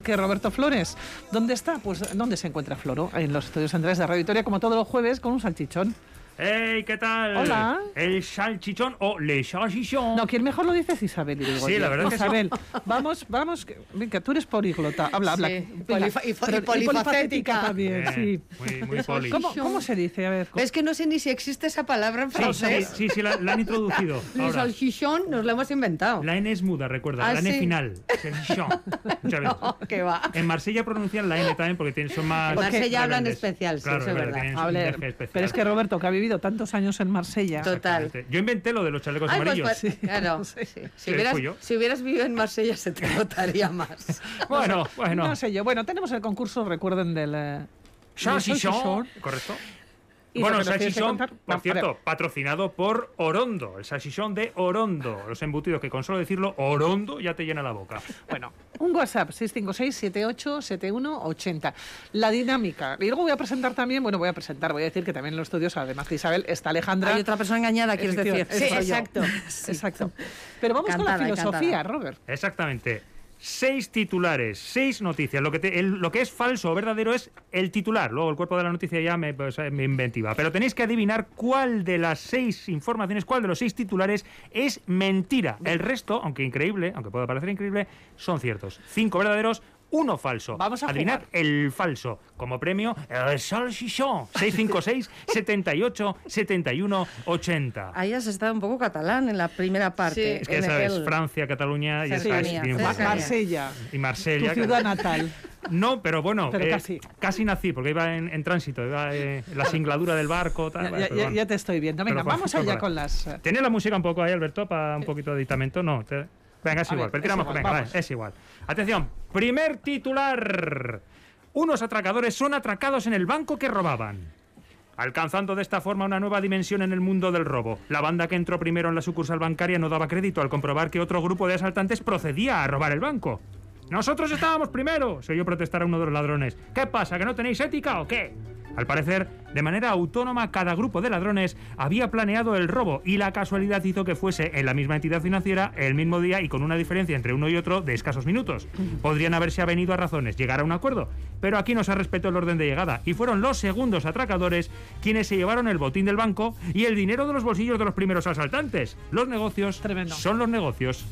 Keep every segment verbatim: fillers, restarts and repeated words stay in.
Que Roberto Flores, ¿dónde está? Pues ¿dónde se encuentra Floro? En los estudios centrales de Radio Victoria, como todos los jueves, con un salchichón. ¡Hey! ¿Qué tal? Hola. El salchichón o le salchichón. No, quien mejor lo dice es Isabel. Y digo, sí, la verdad Isabel, que sí. vamos, vamos, que, venga, tú eres políglota, habla, habla. Sí, Venga, polifa- y, pero- y polifacética también, Bien, sí. Muy, muy poli. ¿Cómo, ¿Cómo se dice? A ver. ¿cómo? Es que no sé ni si existe esa palabra en Sí, sí, francés. sí, sí, la, la han introducido. El Ahora. salchichón nos lo hemos inventado. La N es muda, recuerda. ¿Ah, la N sí? final. Salchichón. Muchas veces. No, que va. En Marsella pronuncian la N también porque tienen, son más. En Marsella más hablan grandes. especial, sí, Claro, eso es verdad. tienen A un ver, deje especial. pero es que Roberto, que ha vivido tantos años en Marsella. Total. Exactamente. Yo inventé lo de los chalecos Ay, pues, amarillos. pues, claro. Sí. sí. Si, Sí, hubieras, fui yo. si hubieras vivido en Marsella se te notaría más. Bueno, bueno. No sé yo. Bueno, tenemos el concurso, recuerden, del... eh, Salchichón, correcto. ¿Y lo Bueno, que nos tienes que salchichón, contar? por No, a cierto, ver. patrocinado por Orondo, el salchichón de Orondo. Los embutidos que con solo decirlo Orondo ya te llena la boca. Bueno, un WhatsApp, seis cinco seis, siete ocho siete uno ocho cero. La dinámica. Y luego voy a presentar también, bueno, voy a presentar, voy a decir que también en los estudios, además de Isabel, está Alejandra. Hay otra persona engañada, quieres decir. Efectivamente, Sí, soy yo. exacto. Exacto. Pero vamos con la Cantada, filosofía, cantada. Robert. Exactamente. Seis titulares, seis noticias. Lo que, te- el- lo que es falso o verdadero es el titular. Luego el cuerpo de la noticia ya me, pues, me inventiva. Pero tenéis que adivinar cuál de las seis informaciones, cuál de los seis titulares es mentira. El resto, aunque increíble, aunque pueda parecer increíble, son ciertos. Cinco verdaderos, uno falso. Vamos a adivinar jugar. el falso. Como premio, el salchichón. seis cinco seis, setenta y ocho, setenta y uno, ochenta. Ahí has estado un poco catalán en la primera parte. Es que ya en sabes, el- Francia, Cataluña y, ya Cercanía, sabes, tienen- cercanía. Marsella, y tu Marsella. que- ciudad natal. No, pero bueno, Pero eh, casi. casi nací, porque iba en, en tránsito, iba eh, en la singladura del barco. Tal, Ya, bueno, ya- pero ya- bueno. ya te estoy viendo. Venga, Pero con- vamos allá con- con las... eh, ¿Tiene la música un poco ahí, Alberto, para un poquito de aditamento? No. te- Venga, es A igual, ver, pero es tiramos, igual, venga, vamos. vale, es igual. Atención, primer titular. Unos atracadores son atracados en el banco que robaban, alcanzando de esta forma una nueva dimensión en el mundo del robo. La banda que entró primero en la sucursal bancaria no daba crédito al comprobar que otro grupo de asaltantes procedía a robar el banco. ¡Nosotros estábamos primero!, se oyó protestar a uno de los ladrones. ¿Qué pasa, que no tenéis ética o qué? Al parecer, de manera autónoma, cada grupo de ladrones había planeado el robo y la casualidad hizo que fuese en la misma entidad financiera el mismo día y con una diferencia entre uno y otro de escasos minutos. Podrían haberse avenido a razones, llegar a un acuerdo, pero aquí no se respetó el orden de llegada y fueron los segundos atracadores quienes se llevaron el botín del banco y el dinero de los bolsillos de los primeros asaltantes. Los negocios Tremendo. son los negocios.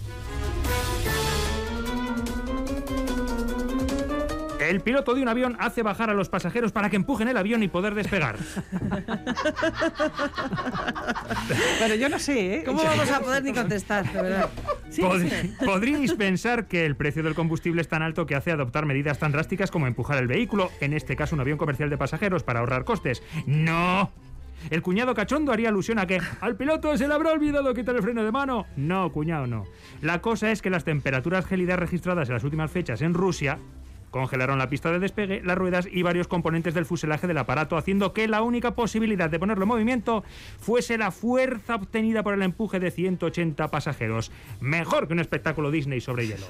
El piloto de un avión hace bajar a los pasajeros para que empujen el avión y poder despegar. Pero yo no sé, ¿eh? ¿Cómo vamos a poder ni contestar, de verdad? Sí, Pod- sí. Podríais pensar que el precio del combustible es tan alto que hace adoptar medidas tan drásticas como empujar el vehículo, en este caso un avión comercial de pasajeros, para ahorrar costes. ¡No! El cuñado cachondo haría alusión a que al piloto se le habrá olvidado quitar el freno de mano. No, cuñado, no. La cosa es que las temperaturas gélidas registradas en las últimas fechas en Rusia congelaron la pista de despegue, las ruedas y varios componentes del fuselaje del aparato, haciendo que la única posibilidad de ponerlo en movimiento fuese la fuerza obtenida por el empuje de ciento ochenta pasajeros. Mejor que un espectáculo Disney sobre hielo.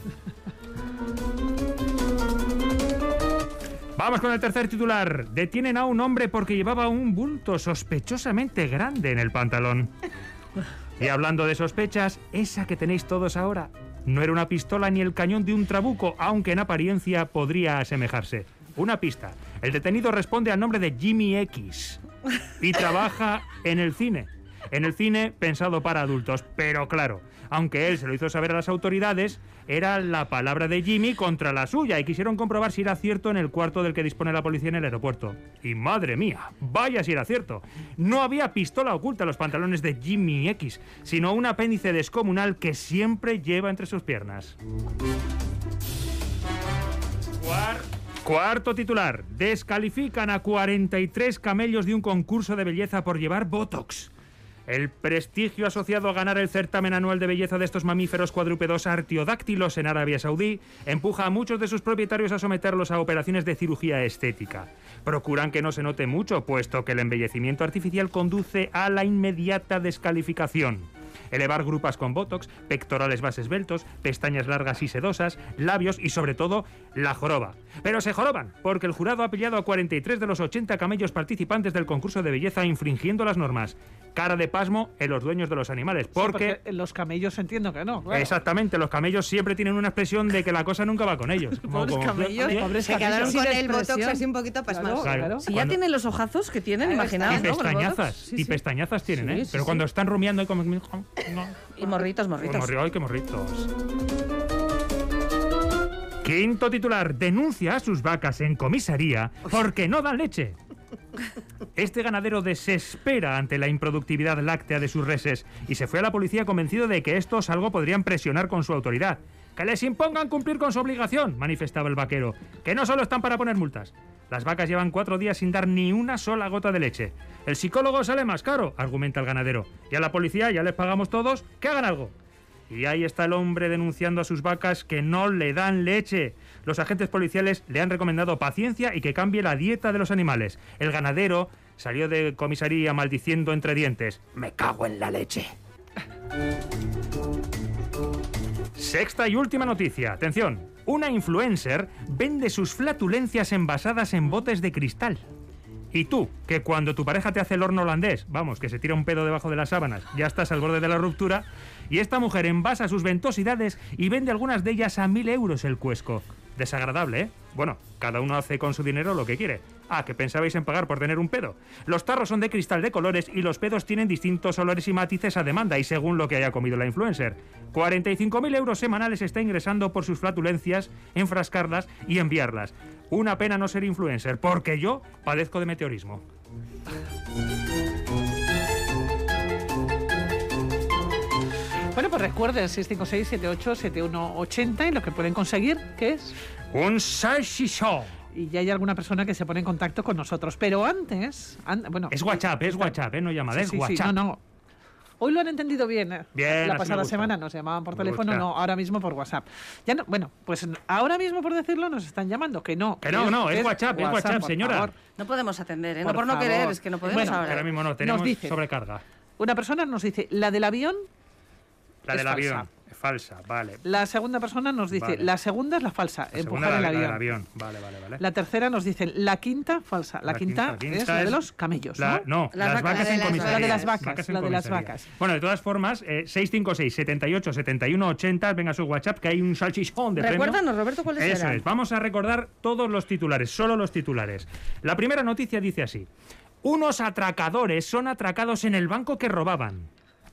Vamos con el tercer titular. Detienen a un hombre porque llevaba un bulto sospechosamente grande en el pantalón. Y hablando de sospechas, esa que tenéis todos ahora no era una pistola ni el cañón de un trabuco, aunque en apariencia podría asemejarse. Una pista. El detenido responde al nombre de Jimmy X y trabaja en el cine. En el cine pensado para adultos, pero claro, aunque él se lo hizo saber a las autoridades, era la palabra de Jimmy contra la suya y quisieron comprobar si era cierto en el cuarto del que dispone la policía en el aeropuerto. Y madre mía, vaya si era cierto. No había pistola oculta en los pantalones de Jimmy X, sino un apéndice descomunal que siempre lleva entre sus piernas. Cuar- Cuarto titular. Descalifican a cuarenta y tres camellos de un concurso de belleza por llevar Botox. El prestigio asociado a ganar el certamen anual de belleza de estos mamíferos cuadrúpedos artiodáctilos en Arabia Saudí empuja a muchos de sus propietarios a someterlos a operaciones de cirugía estética. Procuran que no se note mucho, puesto que el embellecimiento artificial conduce a la inmediata descalificación. Elevar grupas con botox, pectorales más esbeltos, pestañas largas y sedosas, labios y, sobre todo, la joroba. Pero se joroban, porque el jurado ha pillado a cuarenta y tres de los ochenta camellos participantes del concurso de belleza infringiendo las normas. cara de pasmo en los dueños de los animales. Sí, Porque, porque los camellos entiendo que no. Claro. exactamente, los camellos siempre tienen una expresión de que la cosa nunca va con ellos. Como- Pobres como- camellos, ¿Eh? pobres Se quedaron camellos. con Sí, la el botox expresión. así un poquito pasmados. Claro, Claro. claro. Si ya Cuando- tienen los ojazos que tienen, Ahí está. imaginaos, Y ¿no? Con los pestañazas, botox. Sí, y sí. pestañazas tienen, Sí, ¿eh? sí, Pero sí. cuando están rumiando y como... No. Y morritos, morritos. Morri- ¡Ay, qué morritos! Quinto titular. Denuncia a sus vacas en comisaría porque no dan leche. Este ganadero desespera ante la improductividad láctea de sus reses y se fue a la policía convencido de que estos algo podrían presionar con su autoridad. ¡Que les impongan cumplir con su obligación!, manifestaba el vaquero. ¡Que no solo están para poner multas! Las vacas llevan cuatro días sin dar ni una sola gota de leche. El psicólogo sale más caro, argumenta el ganadero. Y a la policía ya les pagamos todos, que hagan algo. Y ahí está el hombre denunciando a sus vacas que no le dan leche. Los agentes policiales le han recomendado paciencia y que cambie la dieta de los animales. El ganadero salió de comisaría maldiciendo entre dientes: ¡me cago en la leche! Sexta y última noticia. Atención. Una influencer vende sus flatulencias envasadas en botes de cristal. Y tú, que cuando tu pareja te hace el horno holandés, vamos, que se tira un pedo debajo de las sábanas, ya estás al borde de la ruptura, y esta mujer envasa sus ventosidades y vende algunas de ellas a mil euros el cuesco. Desagradable, ¿eh? Bueno, cada uno hace con su dinero lo que quiere. Ah, que pensabais en pagar por tener un pedo. Los tarros son de cristal de colores y los pedos tienen distintos olores y matices a demanda y según lo que haya comido la influencer. cuarenta y cinco mil euros semanales está ingresando por sus flatulencias, enfrascarlas y enviarlas. Una pena no ser influencer, porque yo padezco de meteorismo. Bueno, pues recuerden, seis cinco seis, siete ocho siete uno ocho cero y lo que pueden conseguir, ¿qué es? Un salchichón. Y ya hay alguna persona que se pone en contacto con nosotros. Pero antes... an- bueno, Es WhatsApp, es está- WhatsApp, ¿eh? No llamada, Sí, es sí, sí, WhatsApp. no, no. Hoy lo han entendido bien. ¿eh? Bien, La así me pasada gusta. semana nos llamaban por Me teléfono, gusta. no, ahora mismo por WhatsApp. Ya no, bueno, pues ahora mismo por decirlo nos están llamando, que no. Que no, no, que es WhatsApp, es WhatsApp, por señora. favor. No podemos atender, ¿eh? Por no por no favor. querer, es que no podemos Bueno, ahora. Ahora mismo no, tenemos dice- sobrecarga. Una persona nos dice, la del avión, La es del falsa. avión, es falsa, vale. la segunda persona nos dice, Vale. la segunda es la falsa, La empujar segunda, el la, la avión. del avión. Vale, vale, vale. La tercera nos dicen, la quinta, falsa. La, La quinta, quinta- es quinta la de es los camellos, La- ¿no? no, Las las, vacas. vacas La en de las- comisaría. la de las vacas, en la de las comisaría. vacas. Bueno, de todas formas, eh, seis cinco seis, siete ocho, siete uno ocho cero, venga a su WhatsApp, que hay un salchichón de premio. Recuérdanos, Roberto, cuáles Eso eran. es, vamos a recordar todos los titulares, solo los titulares. La primera noticia dice así: unos atracadores son atracados en el banco que robaban.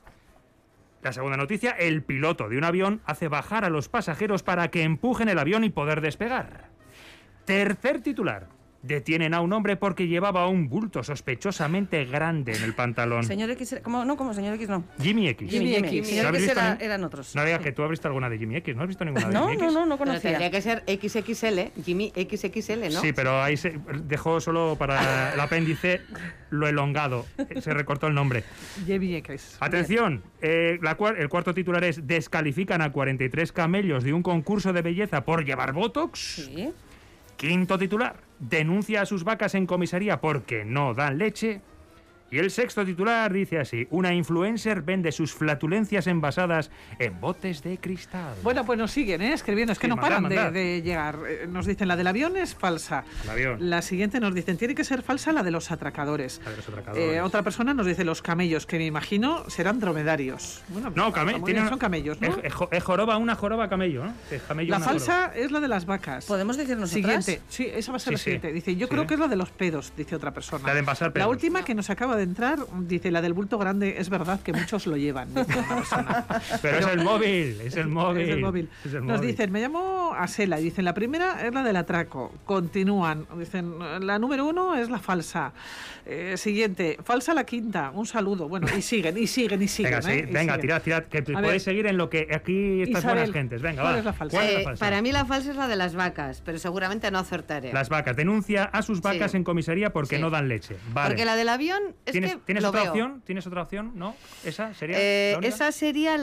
La segunda noticia: el piloto de un avión hace bajar a los pasajeros para que empujen el avión y poder despegar. Tercer titular: detienen a un hombre porque llevaba un bulto sospechosamente grande en el pantalón. Señor X, ¿cómo? No, como señor X, no. Jimmy X. Jimmy, Jimmy Jimmy. X. Señor ¿No habéis X visto era- ni- eran otros. No digas que tú has visto alguna de Jimmy X. ¿No has visto ninguna de No, Jimmy X? no, no, no Pero conocía. tendría que ser equis equis ele, Jimmy equis equis ele, ¿no? Sí, pero ahí se dejó solo para el apéndice lo elongado. Se recortó el nombre. Jimmy X. Atención, eh, la cuar- el cuarto titular es: descalifican a cuarenta y tres camellos de un concurso de belleza por llevar botox. Sí. Quinto titular: denuncia a sus vacas en comisaría porque no dan leche. Y el sexto titular dice así: una influencer vende sus flatulencias envasadas en botes de cristal. Bueno, pues nos siguen, ¿eh? Escribiendo, es que Sí, no mandad, paran mandad. de, de llegar. Eh, Nos dicen, la del avión es falsa. El avión. La siguiente nos dicen, tiene que ser falsa la de los atracadores. La de los atracadores. Eh, otra persona nos dice, los camellos, que me imagino serán dromedarios. Bueno, No, está came- muy tiene bien, son camellos, ¿no? Es, es jo- es joroba, una joroba camello, ¿no? Es camello, La una falsa es la de las vacas. ¿Podemos decir nosotras? Siguiente, sí, esa va a ser Sí, la sí. siguiente. Dice, yo Sí. creo que es la de los pedos, dice otra persona. La de envasar La pedos. última que nos acaba de entrar, dice, la del bulto grande, es verdad que muchos lo llevan, dice una persona. Pero, es el móvil, es el móvil. Es el móvil. es el Nos móvil. dicen, me llamo Asela, y dicen, la primera es la del atraco. Continúan, dicen, la número uno es la falsa. Eh, siguiente, falsa la quinta, un saludo. Bueno, y siguen, y siguen, y siguen. Venga, sí, ¿eh? Y venga, siguen. tirad, tirad, que A podéis ver. seguir en lo que aquí estas Isabel, buenas gentes. Venga, ¿cuál va. es la falsa? ¿Cuál es Eh, la falsa? para mí la falsa es la de las vacas, pero seguramente no acertaré. Las vacas. Denuncia a sus vacas Sí. en comisaría porque Sí. no dan leche. Vale. Porque la del avión es ¿Tienes, que ¿tienes lo otra veo. opción? ¿Tienes otra opción? ¿No? ¿Esa sería Eh, la única? esa sería la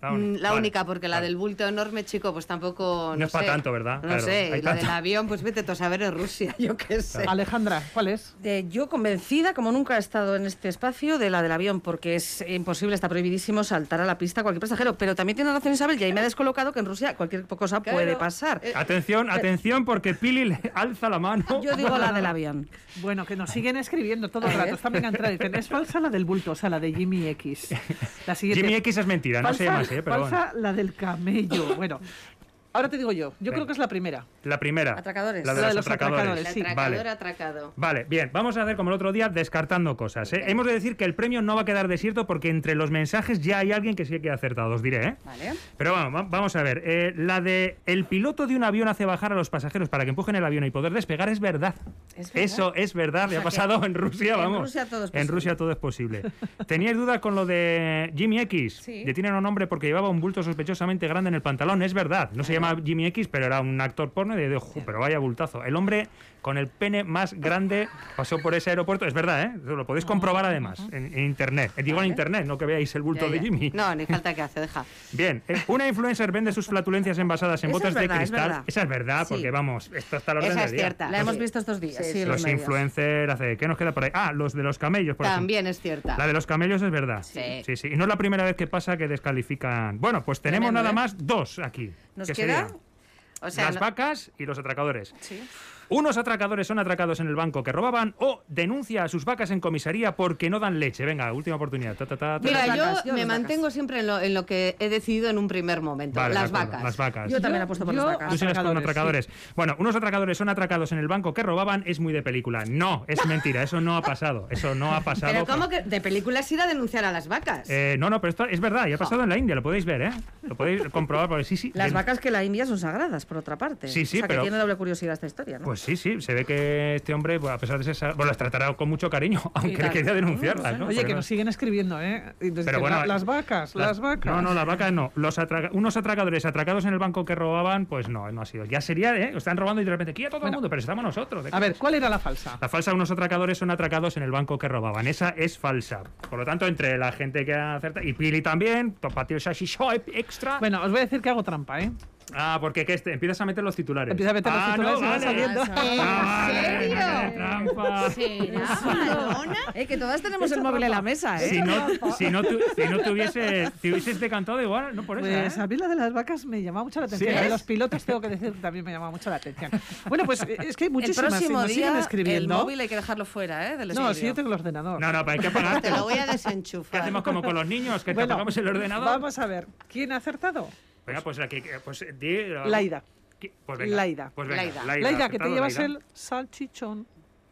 La, uni- Mm, la vale, única, porque la vale. del bulto enorme, chico, pues tampoco. No No, es pa' sé. tanto, ¿verdad? No Claro, sé. hay Y la tanto. del avión, pues vete tú a saber en Rusia, yo qué sé. Alejandra, ¿cuál es? De- yo convencida, como nunca he estado en este espacio, de la del avión, porque es imposible, está prohibidísimo saltar a la pista a cualquier pasajero. Pero también tiene razón Isabel, y ahí me ha descolocado que en Rusia cualquier cosa Claro. puede pasar. Eh, Atención, atención, porque Pili le alza la mano. Yo digo la del avión. Bueno, que nos siguen escribiendo todo el rato. Están enganchados. Dicen, es falsa la del bulto, o sea, la de Jimmy X. La siguiente. Jimmy X es mentira, no falsa, se llama así, ¿eh? Pero falsa bueno. la del camello. Bueno, ahora te digo yo. Yo Venga. creo que es la primera. La primera. Atracadores. La de, La de los los atracadores. atracadores, El sí. atracador Vale. atracado. Vale, bien, vamos a hacer como el otro día descartando cosas. ¿eh? Hemos de decir que el premio no va a quedar desierto porque entre los mensajes ya hay alguien que sí que ha acertado, os diré, ¿eh? Vale. Pero bueno, va- vamos a ver. eh, la de el piloto de un avión hace bajar a los pasajeros para que empujen el avión y poder despegar es verdad. Es verdad. Eso es verdad, le O ha sea pasado en Rusia, en vamos. Rusia todo es En posible. Rusia todo es posible. ¿Teníais dudas con lo de Jimmy X? Sí. Detienen a un hombre porque llevaba un bulto sospechosamente grande en el pantalón. Es verdad. No se llama Jimmy X, pero era un actor porno y de, de "Ju, pero vaya bultazo". El hombre con el pene más grande pasó por ese aeropuerto. Es verdad, ¿eh? Lo podéis comprobar además en, en internet. Eh, Digo en internet, no que veáis el bulto Ya, de ya. Jimmy. No, ni falta que hace, deja. Bien, eh, una influencer vende sus flatulencias envasadas en Esa botes es verdad, de es cristal. verdad. Esa es verdad, Sí. porque vamos, esto está al orden Esa del es día. cierta. La hemos Sí. visto estos días. Sí, Sí, sí. en Los medios. influencers, hace, ¿qué nos queda por ahí? Ah, los de los camellos, por ejemplo. También es cierta. La de los camellos es verdad. Sí. sí, sí. Y no es la primera vez que pasa que descalifican. Bueno, pues tenemos Tremendo, nada ¿eh? más dos aquí. ¿Nos que queda? serían O sea, las no- vacas y los atracadores. Sí. Unos atracadores son atracados en el banco que robaban o denuncia a sus vacas en comisaría porque no dan leche. Venga, última oportunidad. Ta, ta, ta, ta. Mira, Las yo vacas, yo me las mantengo vacas. siempre en lo, en lo que he decidido en un primer momento. Vale, de las acuerdo, vacas. Las vacas. Yo también apuesto por yo- las Tú vacas. sigues con Atracadores, atracadores. Bueno, unos atracadores son atracados en el banco que robaban es muy de película. No, es mentira. Eso no ha pasado. Eso no ha pasado. Pero ¿cómo que de películas ir a denunciar a las vacas? Eh, no, no, pero esto es verdad. Ya ha pasado en la India. Lo podéis ver, ¿eh? Lo podéis comprobar porque sí, sí. Las den- vacas que la India son sagradas, por otra parte. Sí, sí, o sea, pero- que tiene doble curiosidad esta historia, ¿no? Pues sí, sí, se ve que este hombre, bueno, a pesar de ser... sa- Bueno, las tratará con mucho cariño, aunque claro. quería denunciarlas, No, ¿no? Oye, Porque que no- nos siguen escribiendo, ¿eh? Y entonces Pero dicen, bueno, "La- las vacas, las, vacas. No, no, las vacas no. Los atraca- unos atracadores atracados en el banco que robaban, pues no, no ha sido. Ya sería, ¿eh? Están robando y de repente, aquí a todo el Bueno. mundo, pero estamos nosotros. ¿de qué A ver, vas? ¿cuál era la falsa? La falsa, unos atracadores son atracados en el banco que robaban. Esa es falsa. Por lo tanto, entre la gente que acerta... Y Pili también, para ti el sashi swipe extra. Bueno, os voy a decir que hago trampa, ¿eh? Ah, porque ¿qué este? Empiezas a meter los titulares. Empieza a meter los Ah, titulares no, y van vale. saliendo. Ah, vale, serio? vale, trampa. ¿Será Madonna? Eh, que todas tenemos el móvil en la mesa, ¿eh? Si no, si no, tu- si no te, hubiese, te hubieses decantado igual, no por eso. Pues ¿eh? a mí la de las vacas me llamaba mucho la atención. Sí, La de ¿eh? los pilotos tengo que decir que también me llamaba mucho la atención. Bueno, pues eh, es que hay El muchísimas y próximo nos siguen día, el escribiendo. móvil hay que dejarlo fuera, ¿eh? Del No, estudio. si yo tengo el ordenador. No, no, pero hay que apagarte. Te lo voy a ¿Qué desenchufar. hacemos como con los niños? Que te Bueno, apagamos el ordenador. Vamos a ver, ¿quién ha acertado? Venga, pues aquí. Pues, di, Laida. ¿Qué? Pues venga. Laida. Pues venga, Laida. Laida, Laida, que te acertado, llevas Laida. el salchichón.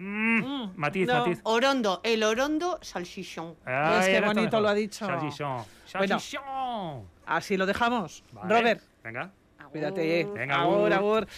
Mm, matiz, no. matiz. Orondo, el orondo salchichón. Ay, Es que ahora bonito está lo ha mejor. dicho. Salchichón. Bueno. Salchichón. Así lo dejamos. Vale, Robert, Venga. cuídate. Venga, Agur, agur. agur.